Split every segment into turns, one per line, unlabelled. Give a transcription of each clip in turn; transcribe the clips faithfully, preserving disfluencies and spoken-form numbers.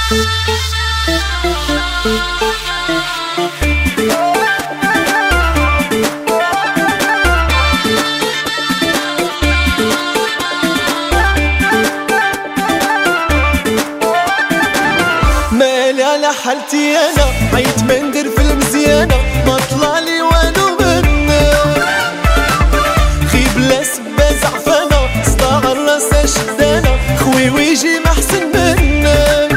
مالي على حالتي انا، عيت ما ندير في المزيانة، ما طلعلي والو منك. غيب بلا سبة زعفانة، صداع الراس شدانة، خوي ويجي ما حسن منك.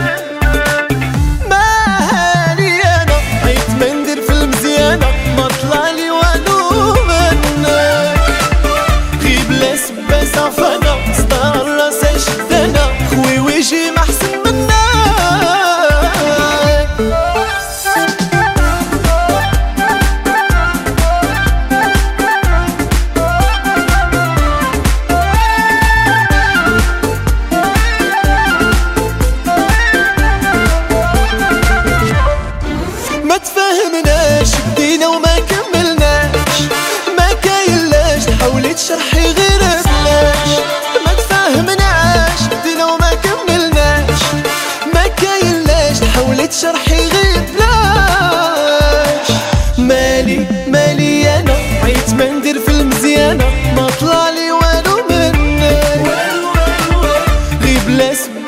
مالي انا، عيت ما ندير في المزيانة، ما طلعلي والو منك. غيب بلا سبة زعفانة، صداع الراس شدانة، خوي ويجي ما حسن منك. ما تفهمناش بدينا وما كملناش، ما كاينلاش تحاولي تشرحي غير بلاش. ما تفهمناش بدينا وما كملناش، ما كاينلاش تحاولي تشرحي غير بلاش. مالي مالي انا، عيت ما ندير في المزيانة، ما طلعلي والو منك. غيب بلا